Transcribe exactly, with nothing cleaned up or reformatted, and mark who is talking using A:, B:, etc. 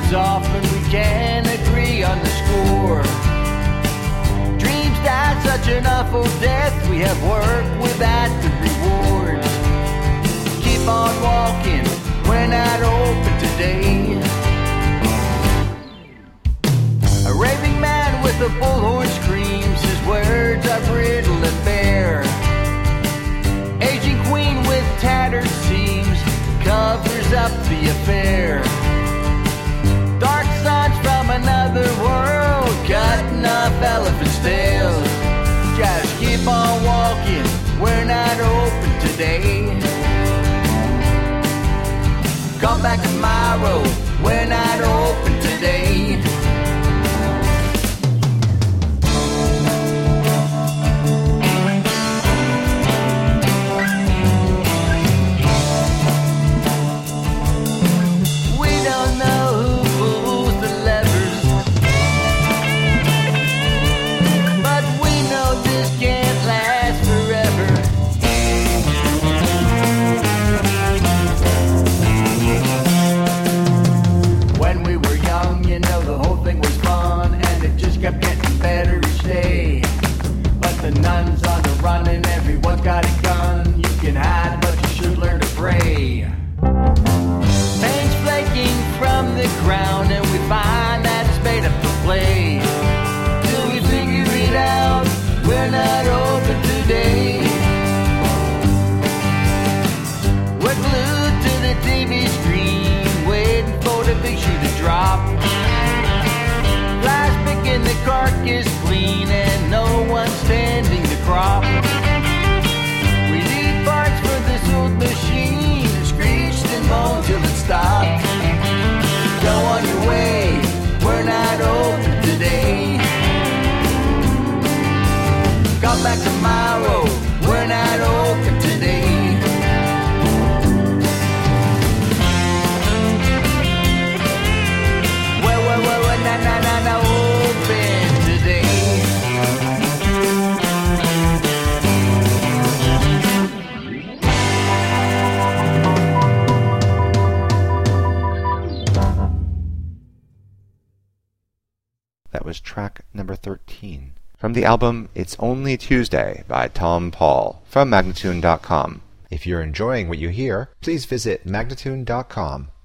A: it's often we can agree on the score. Dreams die such an awful death, we have work without the rewards. Keep on walking, we're not open today. A raving man with a bullhorn screams, his words are brittle and bare. Aging queen with tattered seams covers up the affair. Dark sons from another world cutting off elephant's tails. Just keep on walking, we're not open today. Come back tomorrow, we're not open today. Got a gun, you can hide, but you should learn to pray. Paint's flaking from the ground, and we find that it's made up to play. Till we figure it out, we're not open today. We're glued to the T V screen, waiting for the big shoe to drop. Flies picking the carcass clean, and no one standing the crop. Machine screeched and moaned till it stopped. Go on your way, we're not open today. Come back tomorrow, we're not open today. Well, well, well, well, not, not, not, not open today.
B: That was track number thirteen from the album It's Only Tuesday by Tom Paul from Magnatune dot com. If you're enjoying what you hear, please visit Magnatune dot com